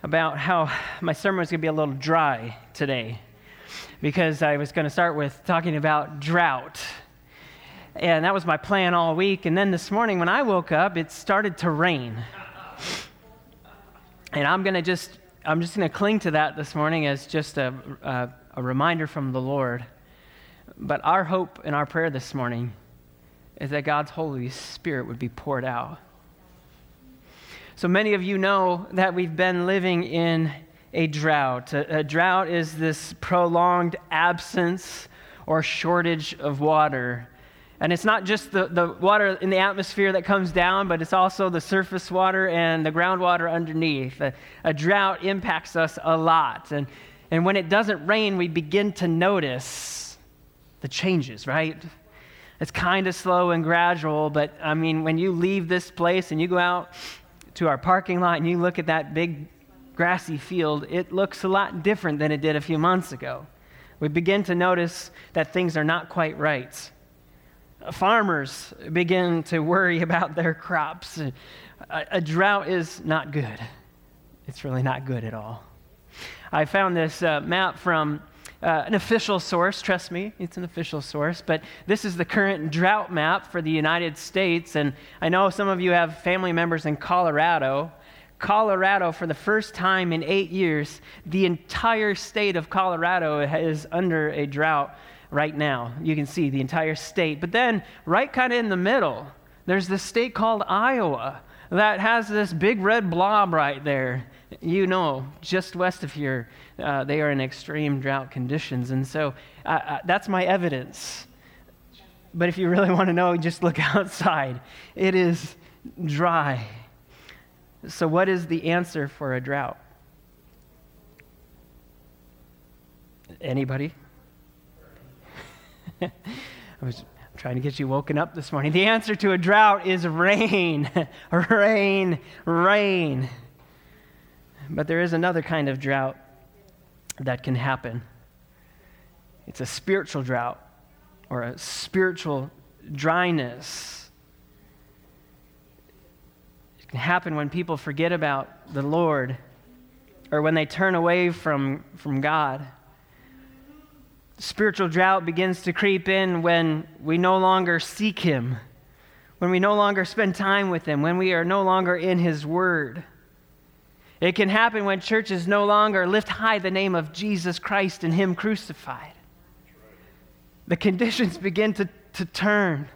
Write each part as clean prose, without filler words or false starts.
about how my sermon was going to be a little dry today because I was going to start with talking about drought. And that was my plan all week. And then this morning when I woke up, it started to rain. And I'm just going to cling to that this morning as just a reminder from the Lord. But our hope and our prayer this morning is that God's Holy Spirit would be poured out. So many of you know that we've been living in a drought. A drought is this prolonged absence or shortage of water. And it's not just the water in the atmosphere that comes down, but it's also the surface water and the groundwater underneath. A drought impacts us a lot. And when it doesn't rain, we begin to notice the changes, right? It's kind of slow and gradual, but I mean, when you leave this place and you go out to our parking lot and you look at that big grassy field, it looks a lot different than it did a few months ago. We begin to notice that things are not quite right. Farmers begin to worry about their crops. A drought is not good. It's really not good at all. I found this map from an official source. Trust me, it's an official source. But this is the current drought map for the United States. And I know some of you have family members in Colorado. Colorado, for the first time in 8 years, the entire state of Colorado is under a drought right now. You can see the entire state. But then right kind of in the middle, there's this state called Iowa that has this big red blob right there. You know, just west of here, they are in extreme drought conditions. And so that's my evidence. But if you really want to know, just look outside. It is dry. So what is the answer for a drought? Anybody? I was trying to get you woken up this morning. The answer to a drought is rain. Rain, rain. But there is another kind of drought that can happen. It's a spiritual drought or a spiritual dryness. It can happen when people forget about the Lord or when they turn away from God. Spiritual drought begins to creep in when we no longer seek Him, when we no longer spend time with Him, when we are no longer in His Word. It can happen when churches no longer lift high the name of Jesus Christ and Him crucified. The conditions begin to turn.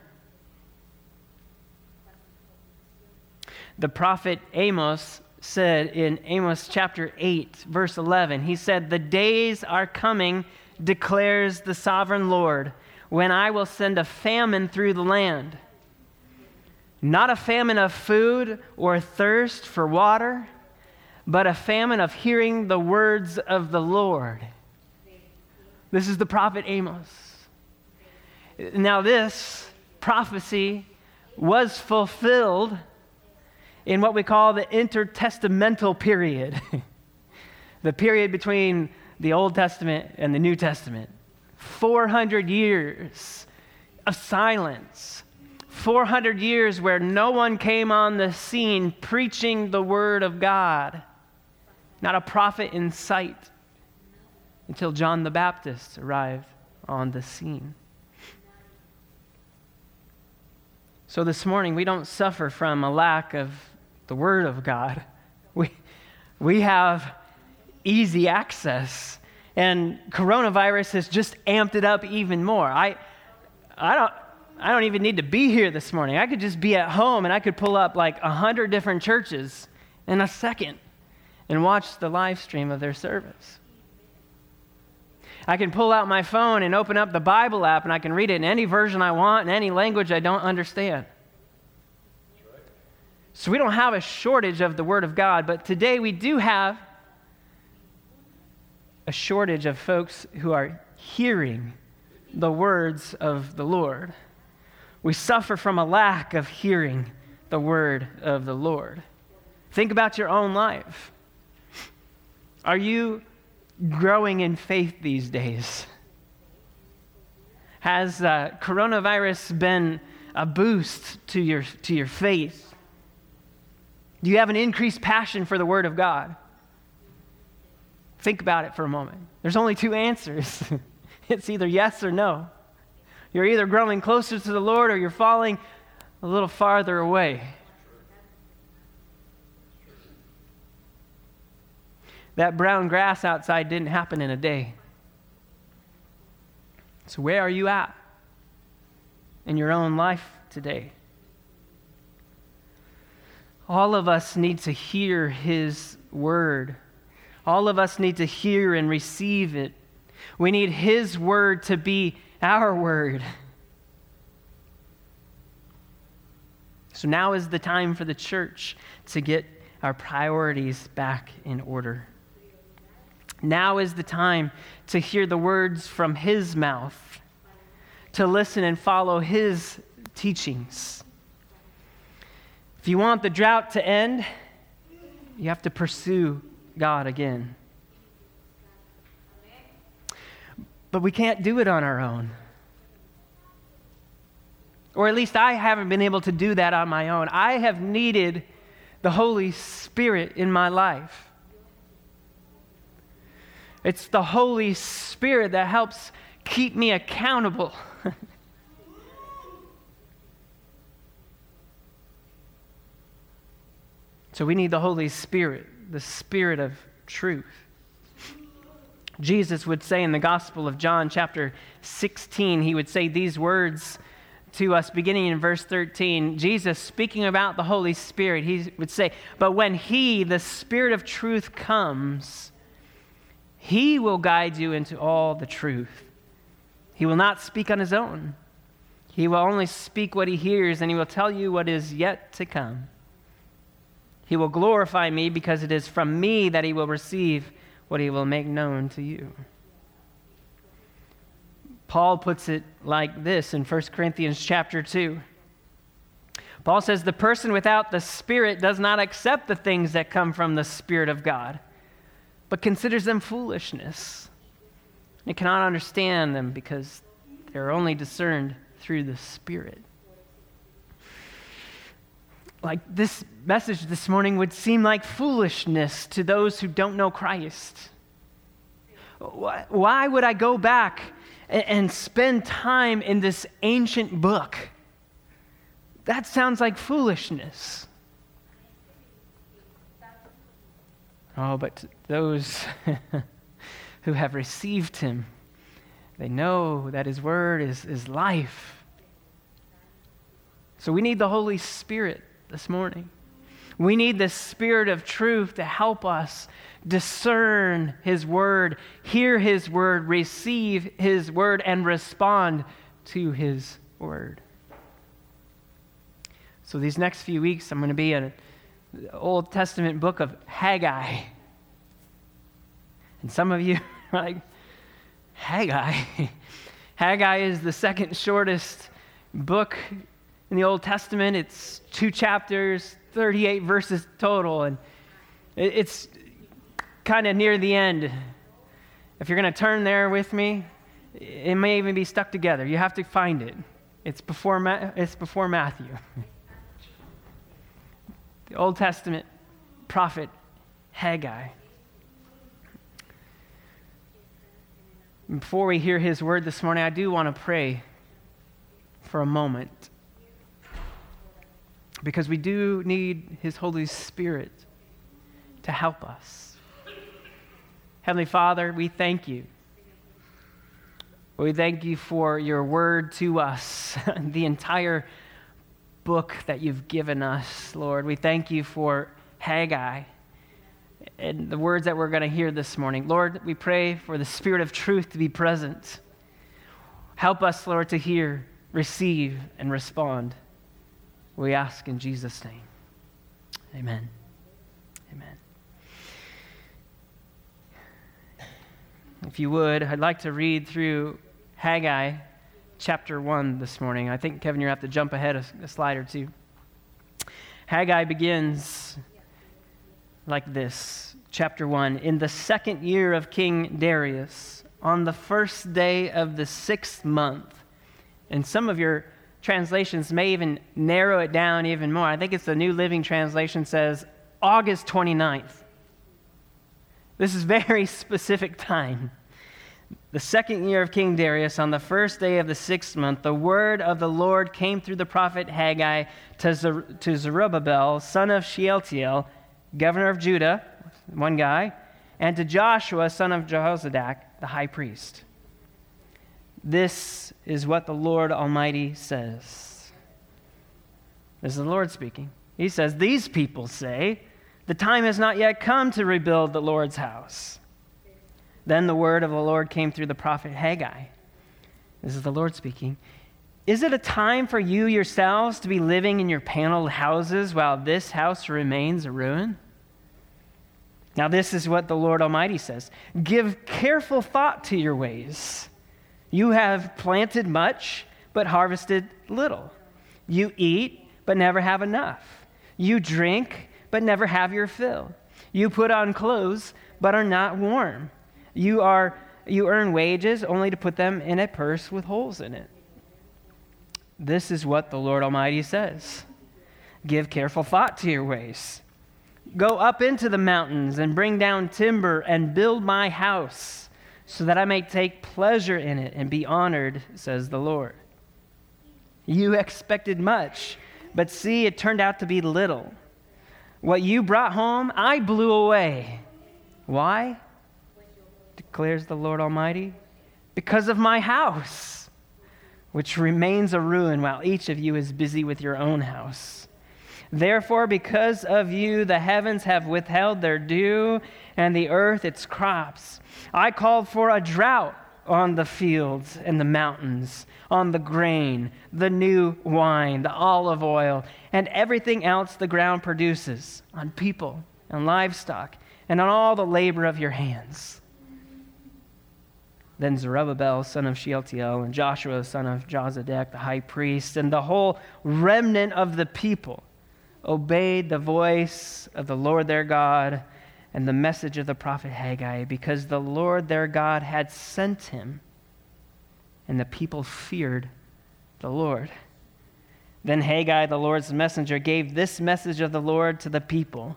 The prophet Amos said in Amos chapter 8, verse 11, he said, "The days are coming, declares the sovereign Lord, when I will send a famine through the land. Not a famine of food or thirst for water, but a famine of hearing the words of the Lord." This is the prophet Amos. Now this prophecy was fulfilled in what we call the intertestamental period, the period between the Old Testament and the New Testament. 400 years of silence. 400 years where no one came on the scene preaching the word of God. Not a prophet in sight until John the Baptist arrived on the scene. So this morning, we don't suffer from a lack of the word of God. We have easy access, and coronavirus has just amped it up even more. I don't even need to be here this morning. I could just be at home and I could pull up like 100 different churches in a second and watch the live stream of their service. I can pull out my phone and open up the Bible app and I can read it in any version I want, in any language I don't understand. So we don't have a shortage of the Word of God, but today we do have a shortage of folks who are hearing the words of the Lord. We suffer from a lack of hearing the word of the Lord. Think about your own life. Are you growing in faith these days? Has coronavirus been a boost to your faith? Do you have an increased passion for the Word of God? Think about it for a moment. There's only two answers. It's either yes or no. You're either growing closer to the Lord or you're falling a little farther away. That brown grass outside didn't happen in a day. So where are you at in your own life today? All of us need to hear his word. All of us need to hear and receive it. We need his word to be our word. So now is the time for the church to get our priorities back in order. Now is the time to hear the words from his mouth, to listen and follow his teachings. If you want the drought to end, you have to pursue God again. But we can't do it on our own. Or at least I haven't been able to do that on my own. I have needed the Holy Spirit in my life. It's the Holy Spirit that helps keep me accountable. So we need the Holy Spirit, the Spirit of truth. Jesus would say in the Gospel of John, chapter 16, he would say these words to us beginning in verse 13. Jesus, speaking about the Holy Spirit, he would say, "But when he, the Spirit of truth, comes, he will guide you into all the truth. He will not speak on his own. He will only speak what he hears, and he will tell you what is yet to come. He will glorify me, because it is from me that he will receive what he will make known to you." Paul puts it like this in 1 Corinthians chapter 2. Paul says, "The person without the Spirit does not accept the things that come from the Spirit of God, but considers them foolishness. He cannot understand them because they are only discerned through the Spirit." Like this message this morning would seem like foolishness to those who don't know Christ. Why would I go back and spend time in this ancient book? That sounds like foolishness. Oh, but to those who have received him, they know that his word is life. So we need the Holy Spirit this morning. We need the Spirit of truth to help us discern his word, hear his word, receive his word, and respond to his word. So these next few weeks, I'm going to be in the Old Testament book of Haggai. And some of you are like, Haggai? Haggai is the second shortest book in the Old Testament. It's 2 chapters, 38 verses total, and it's kind of near the end. If you're going to turn there with me, it may even be stuck together. You have to find it. It's before Matthew. The Old Testament prophet Haggai. Before we hear his word this morning, I do want to pray for a moment, because we do need his Holy Spirit to help us. Heavenly Father, we thank you. We thank you for your word to us, the entire book that you've given us, Lord. We thank you for Haggai and the words that we're going to hear this morning. Lord, we pray for the Spirit of truth to be present. Help us, Lord, to hear, receive, and respond. We ask in Jesus' name. Amen. Amen. If you would, I'd like to read through Haggai chapter 1 this morning. I think, Kevin, you're going to have to jump ahead a slide or two. Haggai begins like this, chapter 1. "In the second year of King Darius, on the first day of the 6th month," and some of your translations may even narrow it down even more. I think it's the New Living Translation says August 29th. This is very specific time. The second year of King Darius, on the first day of the 6th month, the word of the Lord came through the prophet Haggai to Zerubbabel, son of Shealtiel, governor of Judah, one guy, and to Joshua, son of Jehozadak, the high priest. This is what the Lord Almighty says. This is the Lord speaking. He says, these people say, the time has not yet come to rebuild the Lord's house. Then the word of the Lord came through the prophet Haggai. This is the Lord speaking. Is it a time for you yourselves to be living in your paneled houses while this house remains a ruin? Now this is what the Lord Almighty says. Give careful thought to your ways. You have planted much, but harvested little. You eat, but never have enough. You drink, but never have your fill. You put on clothes, but are not warm. You earn wages only to put them in a purse with holes in it. This is what the Lord Almighty says. Give careful thought to your ways. Go up into the mountains and bring down timber and build my house, so that I may take pleasure in it and be honored, says the Lord. You expected much, but see, it turned out to be little. What you brought home, I blew away. Why? Declares the Lord Almighty. Because of my house, which remains a ruin while each of you is busy with your own house. Therefore, because of you, the heavens have withheld their dew, and the earth its crops. I called for a drought on the fields and the mountains, on the grain, the new wine, the olive oil, and everything else the ground produces, on people and livestock, and on all the labor of your hands. Then Zerubbabel, son of Shealtiel, and Joshua, son of Jozadak, the high priest, and the whole remnant of the people obeyed the voice of the Lord their God and the message of the prophet Haggai, because the Lord their God had sent him, and the people feared the Lord. Then Haggai, the Lord's messenger, gave this message of the Lord to the people.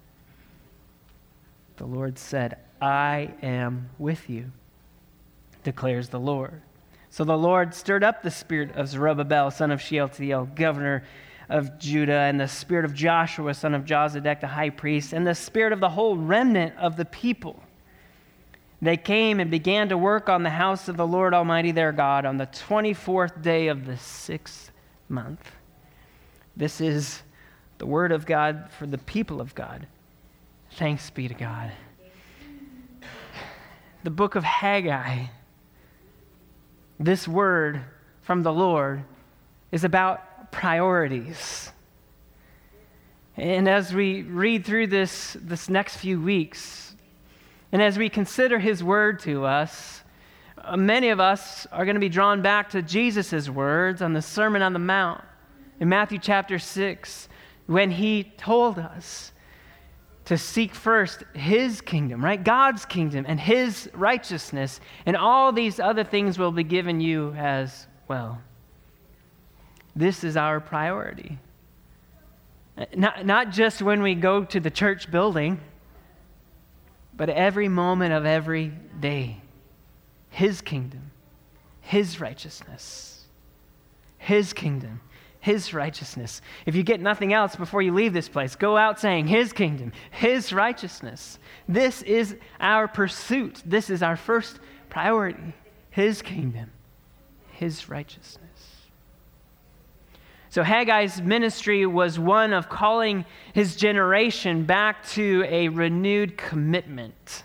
The Lord said, I am with you, declares the Lord. So the Lord stirred up the spirit of Zerubbabel, son of Shealtiel, governor of Judah, and the spirit of Joshua, son of Jozadak, the high priest, and the spirit of the whole remnant of the people. They came and began to work on the house of the Lord Almighty their God on the 24th day of the 6th month. This is the word of God for the people of God. Thanks be to God. The book of Haggai, this word from the Lord, is about priorities. And as we read through this next few weeks, and as we consider his word to us, many of us are going to be drawn back to Jesus' words on the Sermon on the Mount in Matthew chapter 6, when he told us to seek first his kingdom, right? God's kingdom and his righteousness, and all these other things will be given you as well. This is our priority. Not just when we go to the church building, but every moment of every day. His kingdom, his righteousness. His kingdom, his righteousness. If you get nothing else before you leave this place, go out saying his kingdom, his righteousness. This is our pursuit. This is our first priority. His kingdom, his righteousness. So Haggai's ministry was one of calling his generation back to a renewed commitment.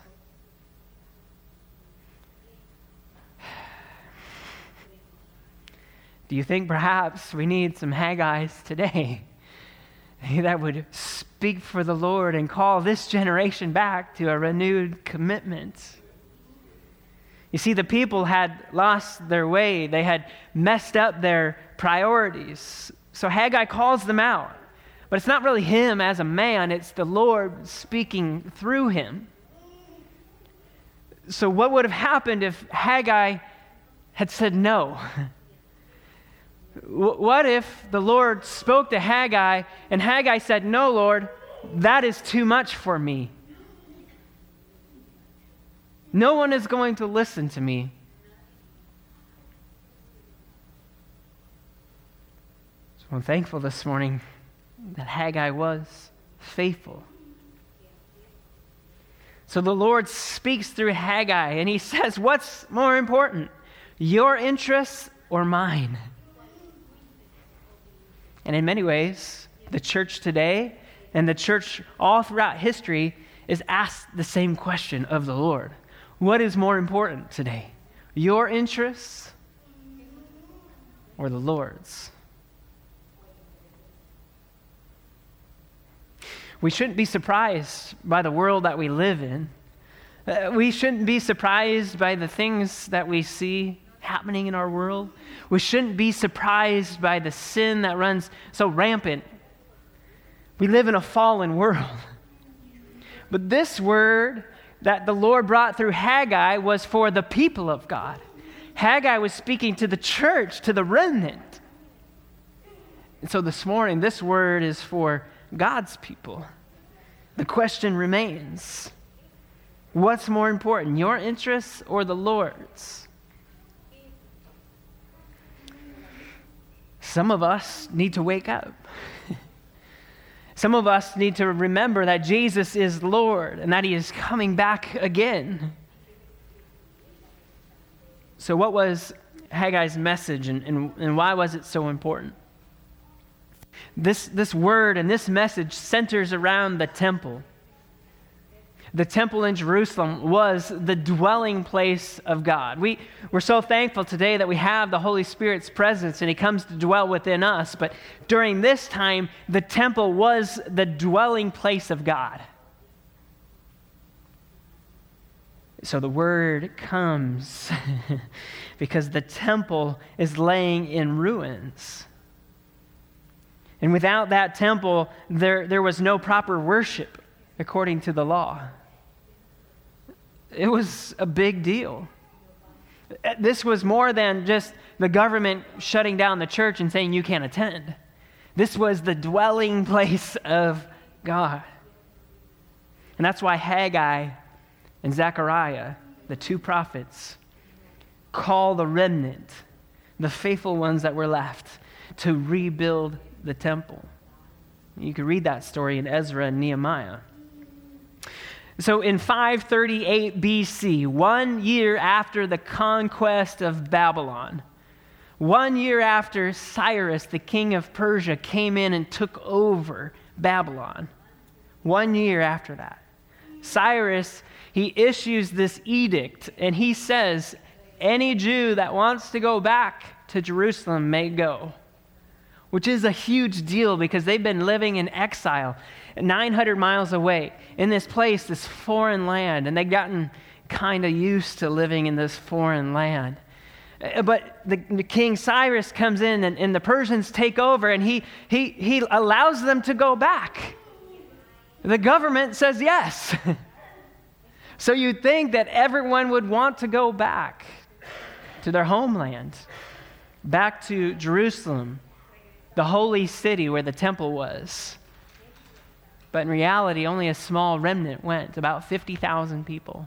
Do you think perhaps we need some Haggai's today that would speak for the Lord and call this generation back to a renewed commitment? You see, the people had lost their way. They had messed up their priorities. So Haggai calls them out. But it's not really him as a man. It's the Lord speaking through him. So what would have happened if Haggai had said no? What if the Lord spoke to Haggai and Haggai said, no, Lord, that is too much for me? No one is going to listen to me. So I'm thankful this morning that Haggai was faithful. So the Lord speaks through Haggai, and he says, what's more important, your interests or mine? And in many ways, the church today and the church all throughout history is asked the same question of the Lord. What is more important today, your interests or the Lord's? We shouldn't be surprised by the world that we live in. We shouldn't be surprised by the things that we see happening in our world. We shouldn't be surprised by the sin that runs so rampant. We live in a fallen world. But this word that the Lord brought through Haggai was for the people of God. Haggai was speaking to the church, to the remnant. And so this morning, this word is for God's people. The question remains, what's more important, your interests or the Lord's? Some of us need to wake up. Some of us need to remember that Jesus is Lord and that he is coming back again. So what was Haggai's message and why was it so important? This word and this message centers around the temple. The temple in Jerusalem was the dwelling place of God. We're so thankful today that we have the Holy Spirit's presence and he comes to dwell within us. But during this time, the temple was the dwelling place of God. So the word comes because the temple is laying in ruins. And without that temple, there was no proper worship according to the law. It was a big deal. This was more than just the government shutting down the church and saying you can't attend. This was the dwelling place of God. And that's why Haggai and Zechariah, the two prophets, call the remnant, the faithful ones that were left, to rebuild the temple. You can read that story in Ezra and Nehemiah. So in 538 BC, 1 year after the conquest of Babylon, 1 year after Cyrus, the king of Persia, came in and took over Babylon, 1 year after that, Cyrus, he issues this edict, and he says, any Jew that wants to go back to Jerusalem may go, which is a huge deal because they've been living in exile 900 miles away in this place, this foreign land, and they've gotten kind of used to living in this foreign land. But the King Cyrus comes in and the Persians take over and he allows them to go back. The government says yes. So you'd think that everyone would want to go back to their homeland, back to Jerusalem, the holy city where the temple was. But in reality, only a small remnant went, about 50,000 people.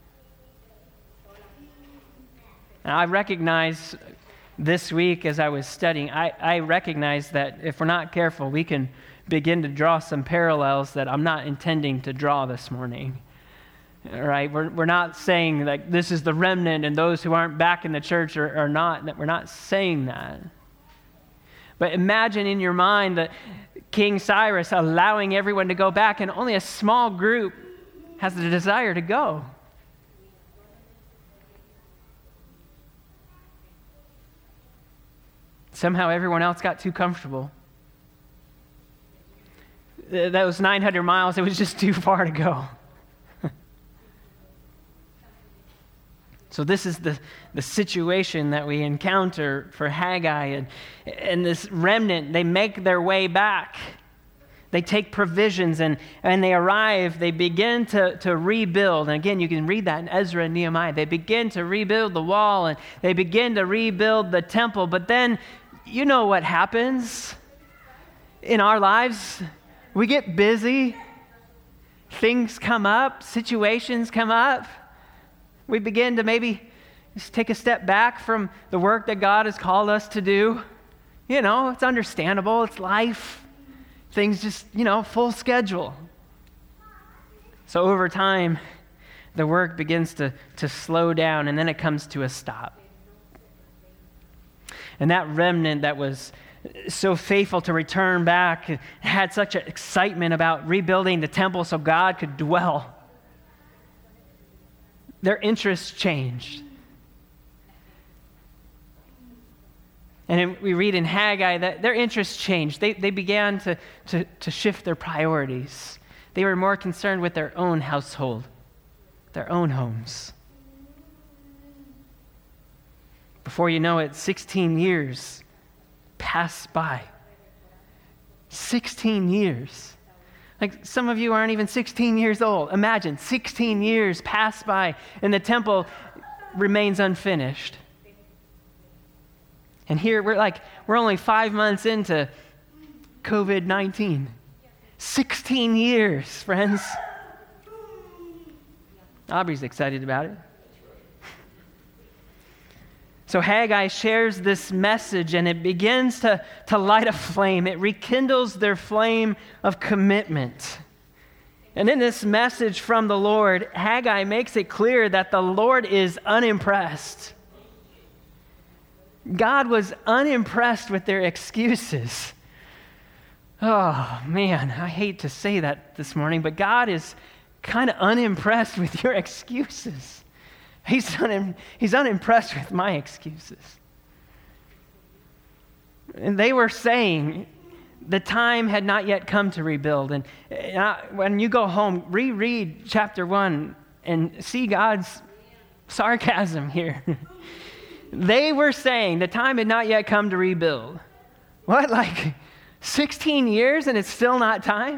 And I recognize this week as I was studying, I recognize that if we're not careful, we can begin to draw some parallels that I'm not intending to draw this morning. All right, we're not saying that this is the remnant and those who aren't back in the church are not, that we're not saying that. But imagine in your mind that King Cyrus allowing everyone to go back and only a small group has the desire to go. Somehow everyone else got too comfortable. That was 900 miles. It was just too far to go. So this is the situation that we encounter for Haggai and this remnant. They make their way back. They take provisions and they arrive. They begin to rebuild. And again, you can read that in Ezra and Nehemiah. They begin to rebuild the wall and they begin to rebuild the temple. But then you know what happens in our lives. We get busy. Things come up. Situations come up. We begin to maybe just take a step back from the work that God has called us to do. You know, it's understandable. It's life. Things just, full schedule. So over time, the work begins to slow down, and then it comes to a stop. And that remnant that was so faithful to return back had such an excitement about rebuilding the temple so God could dwell. Their interests changed. And we read in Haggai that their interests changed. They began to shift their priorities. They were more concerned with their own household, their own homes. Before you know it, 16 years pass by. 16 years. Like, some of you aren't even 16 years old. Imagine, 16 years pass by and the temple remains unfinished. And here we're only 5 months into COVID-19. 16 years, friends. Aubrey's excited about it. So Haggai shares this message, and it begins to light a flame. It rekindles their flame of commitment. And in this message from the Lord, Haggai makes it clear that the Lord is unimpressed. God was unimpressed with their excuses. Oh, man, I hate to say that this morning, but God is kind of unimpressed with your excuses. He's unimpressed with my excuses. And they were saying the time had not yet come to rebuild. And when you go home, reread chapter 1 and see God's sarcasm here. They were saying the time had not yet come to rebuild. What, 16 years and it's still not time?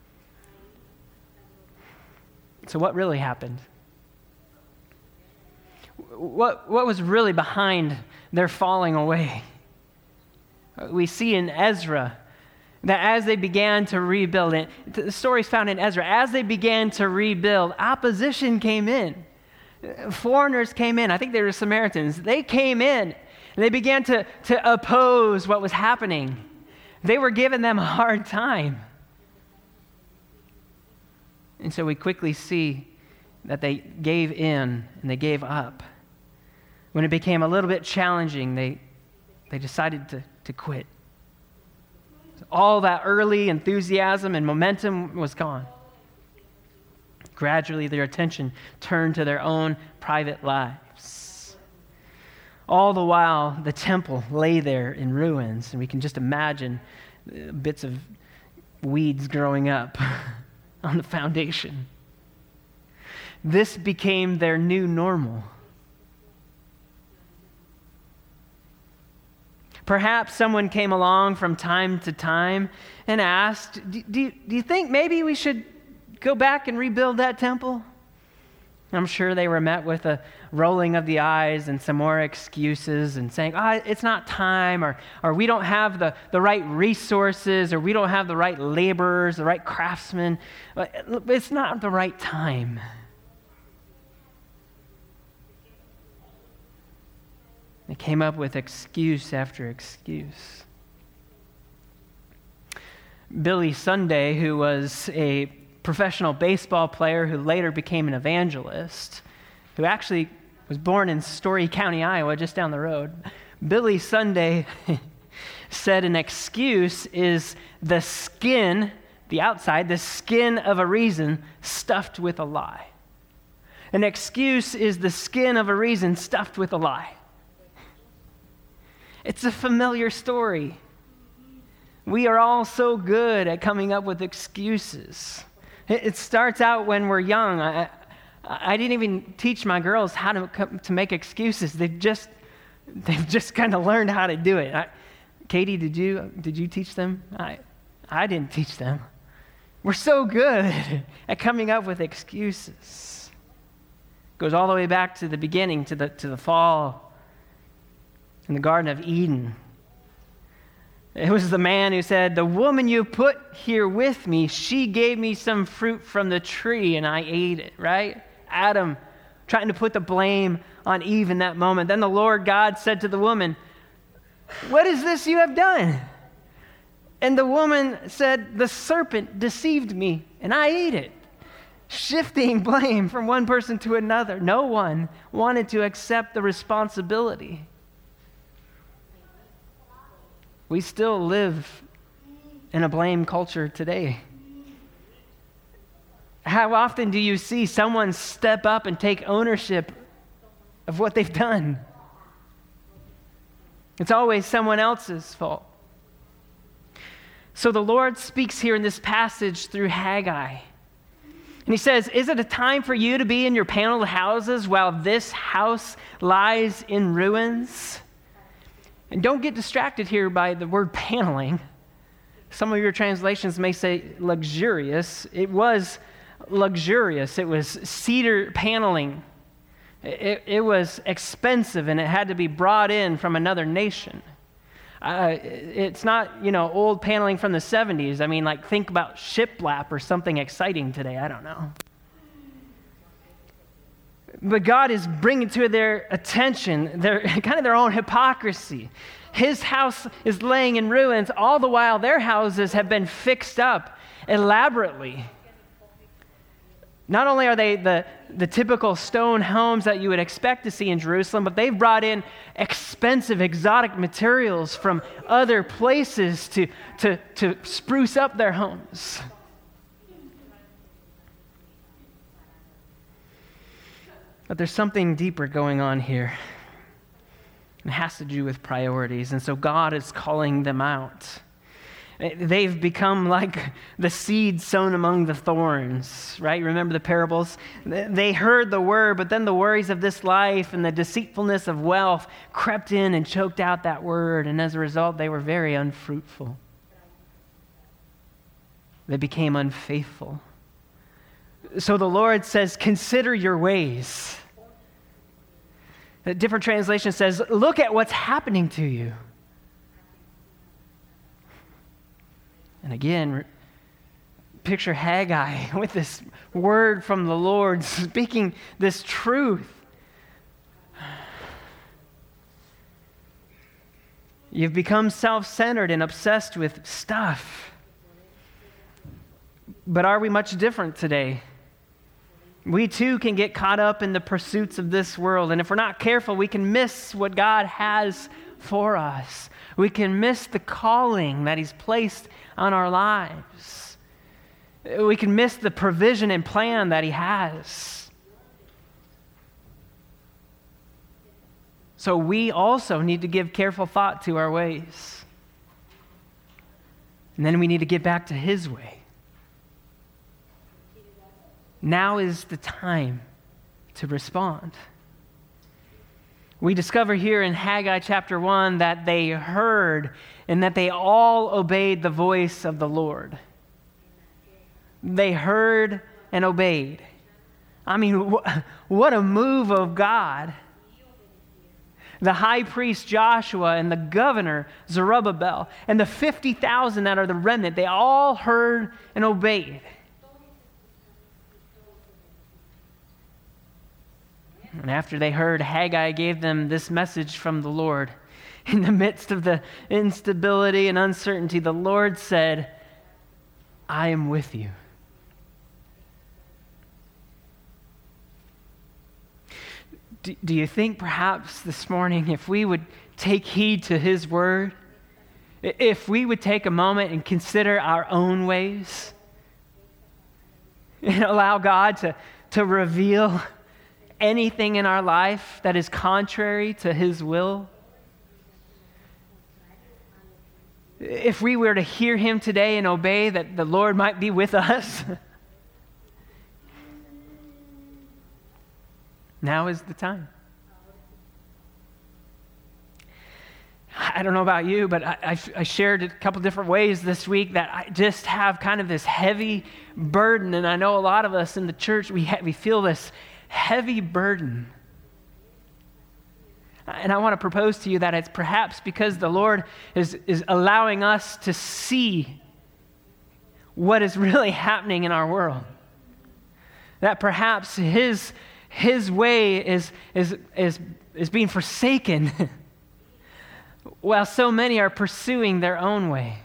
So what really happened? What was really behind their falling away? We see in Ezra that as they began to rebuild it, the story's found in Ezra, as they began to rebuild, opposition came in. Foreigners came in. I think they were Samaritans. They came in and they began to oppose what was happening. They were giving them a hard time. And so we quickly see that they gave in and they gave up. When it became a little bit challenging, they decided to quit. All that early enthusiasm and momentum was gone. Gradually, their attention turned to their own private lives. All the while, the temple lay there in ruins, and we can just imagine bits of weeds growing up on the foundation. This became their new normal. Perhaps someone came along from time to time and asked, do you think maybe we should go back and rebuild that temple? I'm sure they were met with a rolling of the eyes and some more excuses and saying, it's not time, or we don't have the right resources, or we don't have the right laborers, the right craftsmen. It's not the right time. They came up with excuse after excuse. Billy Sunday, who was a professional baseball player who later became an evangelist, who actually was born in Story County, Iowa, just down the road. Billy Sunday said an excuse is the skin, the outside, the skin of a reason stuffed with a lie. An excuse is the skin of a reason stuffed with a lie. It's a familiar story. We are all so good at coming up with excuses. It starts out when we're young. I didn't even teach my girls how to make excuses. They've just kind of learned how to do it. Katie, did you teach them? I didn't teach them. We're so good at coming up with excuses. It goes all the way back to the beginning, to the fall in the Garden of Eden. It was the man who said, "The woman you put here with me, she gave me some fruit from the tree and I ate it," right? Adam trying to put the blame on Eve in that moment. Then the Lord God said to the woman, "What is this you have done?" And the woman said, "The serpent deceived me, and I ate it." Shifting blame from one person to another. No one wanted to accept the responsibility. We still live in a blame culture today. How often do you see someone step up and take ownership of what they've done? It's always someone else's fault. So the Lord speaks here in this passage through Haggai. And he says, "Is it a time for you to be in your paneled houses while this house lies in ruins?" And don't get distracted here by the word paneling. Some of your translations may say luxurious. It was luxurious. It was cedar paneling. It was expensive, and it had to be brought in from another nation. It's not, old paneling from the 70s. I mean, like, think about shiplap or something exciting today. I don't know. But God is bringing to their attention their own hypocrisy. His house is laying in ruins, all the while their houses have been fixed up elaborately. Not only are they the typical stone homes that you would expect to see in Jerusalem, but they've brought in expensive, exotic materials from other places to spruce up their homes. But there's something deeper going on here. It has to do with priorities, and so God is calling them out. They've become like the seed sown among the thorns, right? Remember the parables? They heard the word, but then the worries of this life and the deceitfulness of wealth crept in and choked out that word, and as a result, they were very unfruitful. They became unfaithful. So the Lord says, "Consider your ways." A different translation says, "Look at what's happening to you." And again, picture Haggai with this word from the Lord speaking this truth. You've become self-centered and obsessed with stuff. But are we much different today? We too can get caught up in the pursuits of this world. And if we're not careful, we can miss what God has for us. We can miss the calling that He's placed on our lives. We can miss the provision and plan that He has. So we also need to give careful thought to our ways. And then we need to get back to His way. Now is the time to respond. We discover here in Haggai chapter 1 that they heard and that they all obeyed the voice of the Lord. They heard and obeyed. I mean, what a move of God. The high priest Joshua and the governor Zerubbabel and the 50,000 that are the remnant, they all heard and obeyed. And after they heard, Haggai gave them this message from the Lord. In the midst of the instability and uncertainty, the Lord said, "I am with you." Do you think perhaps this morning, if we would take heed to His word, if we would take a moment and consider our own ways, and allow God to reveal anything in our life that is contrary to His will? If we were to hear Him today and obey, that the Lord might be with us. Now is the time. I don't know about you, but I shared a couple different ways this week that I just have kind of this heavy burden, and I know a lot of us in the church, we feel this heavy burden. And I want to propose to you that it's perhaps because the Lord is allowing us to see what is really happening in our world. That perhaps His His way is being forsaken while so many are pursuing their own way.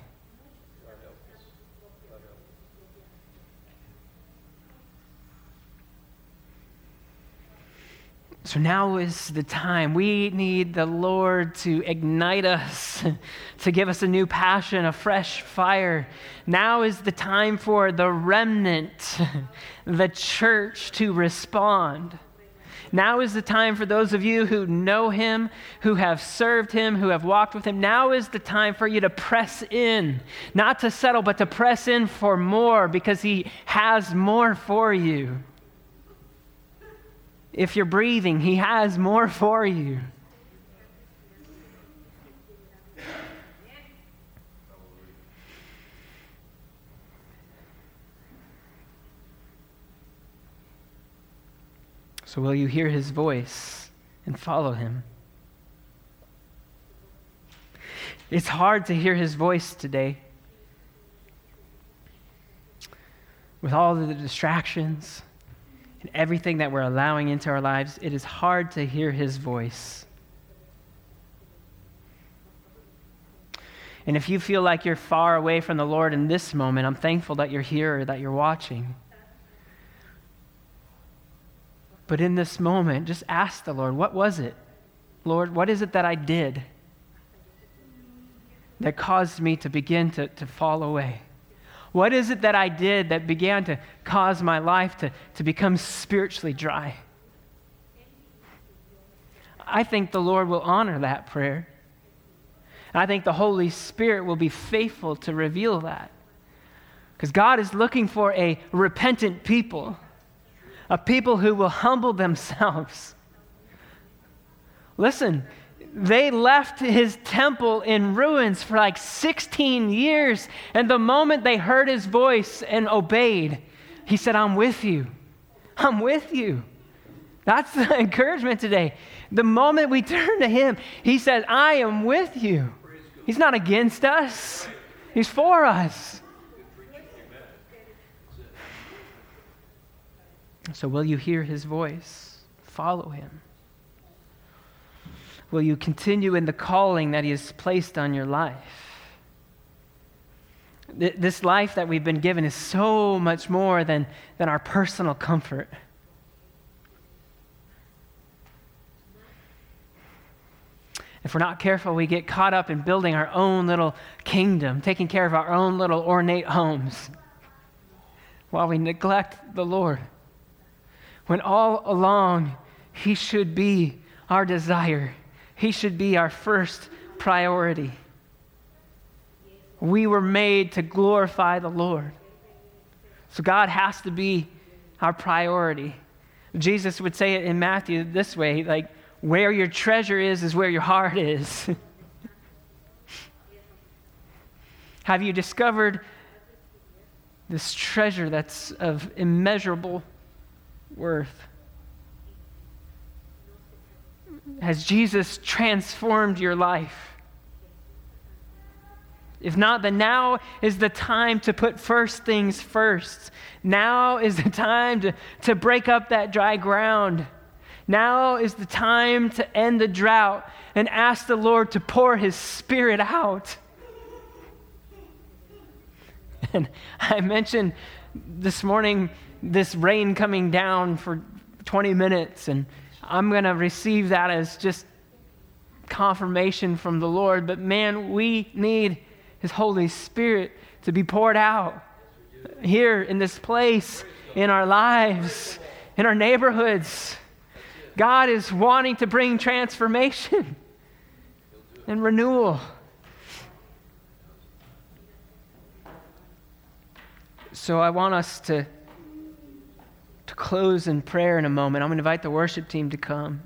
So now is the time. We need the Lord to ignite us, to give us a new passion, a fresh fire. Now is the time for the remnant, the church, to respond. Now is the time for those of you who know him, who have served him, who have walked with him. Now is the time for you to press in, not to settle, but to press in for more, because he has more for you. If you're breathing, he has more for you. So will you hear his voice and follow him? It's hard to hear his voice today. With all of the distractions and everything that we're allowing into our lives, it is hard to hear his voice. And if you feel like you're far away from the Lord in this moment, I'm thankful that you're here or that you're watching. But in this moment, just ask the Lord, what was it? Lord, what is it that I did that caused me to begin to fall away? What is it that I did that began to cause my life to become spiritually dry? I think the Lord will honor that prayer. I think the Holy Spirit will be faithful to reveal that. Because God is looking for a repentant people, a people who will humble themselves. Listen, they left his temple in ruins for like 16 years, and the moment they heard his voice and obeyed, he said, I'm with you. I'm with you. That's the encouragement today. The moment we turn to him, he says, I am with you. He's not against us. He's for us. So will you hear his voice? Follow him. Will you continue in the calling that he has placed on your life? This life that we've been given is so much more than our personal comfort. If we're not careful, we get caught up in building our own little kingdom, taking care of our own little ornate homes, while we neglect the Lord. When all along, he should be our desire. He should be our first priority. We were made to glorify the Lord. So God has to be our priority. Jesus would say it in Matthew this way, like, where your treasure is where your heart is. Have you discovered this treasure that's of immeasurable worth? Has Jesus transformed your life? If not, then now is the time to put first things first. Now is the time to break up that dry ground. Now is the time to end the drought and ask the Lord to pour his Spirit out. And I mentioned this morning this rain coming down for 20 minutes, and I'm going to receive that as just confirmation from the Lord. But man, we need his Holy Spirit to be poured out here in this place, in our lives, in our neighborhoods. God is wanting to bring transformation and renewal. So I want us to close in prayer in a moment. I'm going to invite the worship team to come.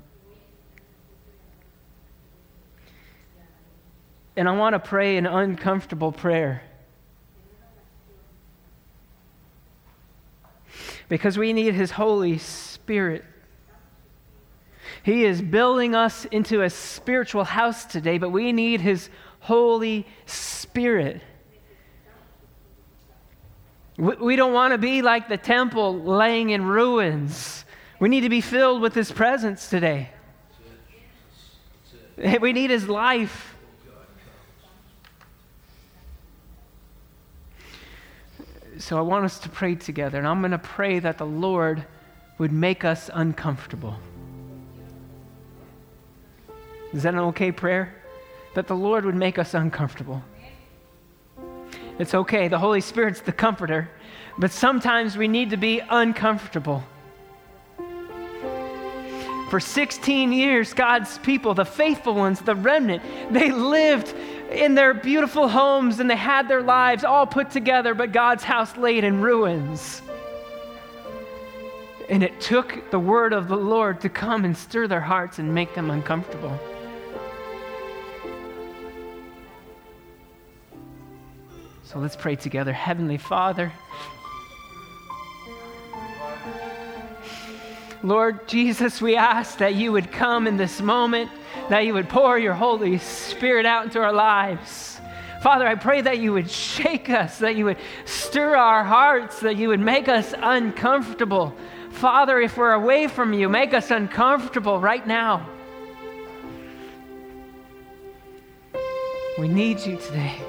And I want to pray an uncomfortable prayer. Because we need his Holy Spirit. He is building us into a spiritual house today, but we need his Holy Spirit. We don't want to be like the temple laying in ruins. We need to be filled with His presence today. We need His life. So I want us to pray together, and I'm going to pray that the Lord would make us uncomfortable. Is that an okay prayer? That the Lord would make us uncomfortable. It's okay. The Holy Spirit's the comforter, but sometimes we need to be uncomfortable. For 16 years, God's people, the faithful ones, the remnant, they lived in their beautiful homes and they had their lives all put together, but God's house laid in ruins. And it took the word of the Lord to come and stir their hearts and make them uncomfortable. So let's pray together. Heavenly Father, Lord Jesus, we ask that you would come in this moment, that you would pour your Holy Spirit out into our lives. Father, I pray that you would shake us, that you would stir our hearts, that you would make us uncomfortable. Father, if we're away from you, make us uncomfortable right now. We need you today.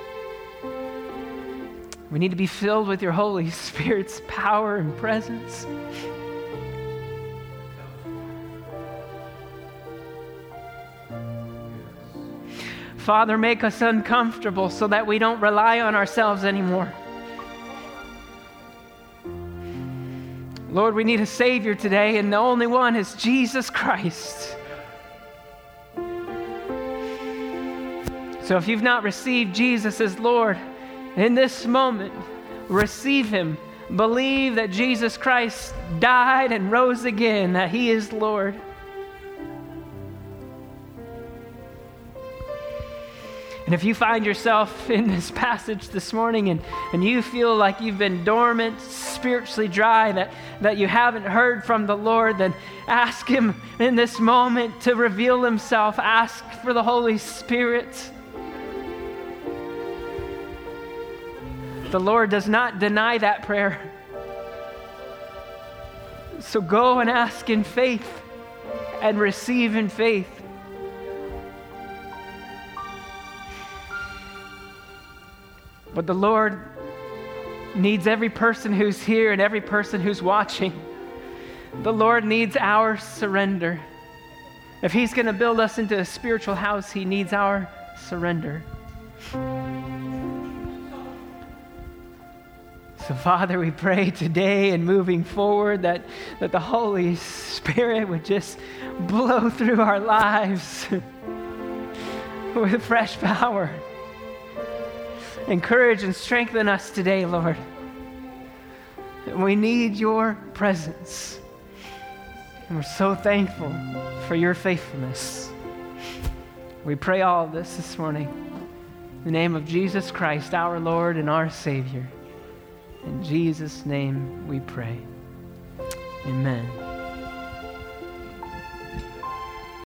We need to be filled with your Holy Spirit's power and presence. Father, make us uncomfortable so that we don't rely on ourselves anymore. Lord, we need a Savior today, and the only one is Jesus Christ. So if you've not received Jesus as Lord, in this moment, receive Him. Believe that Jesus Christ died and rose again, that He is Lord. And if you find yourself in this passage this morning and you feel like you've been dormant, spiritually dry, that you haven't heard from the Lord, then ask Him in this moment to reveal Himself. Ask for the Holy Spirit. The Lord does not deny that prayer. So go and ask in faith and receive in faith. But the Lord needs every person who's here and every person who's watching. The Lord needs our surrender. If He's going to build us into a spiritual house, He needs our surrender. So Father, we pray today and moving forward that the Holy Spirit would just blow through our lives with fresh power. Encourage and strengthen us today, Lord. We need your presence. And we're so thankful for your faithfulness. We pray all of this morning in the name of Jesus Christ, our Lord and our Savior. In Jesus' name we pray. Amen.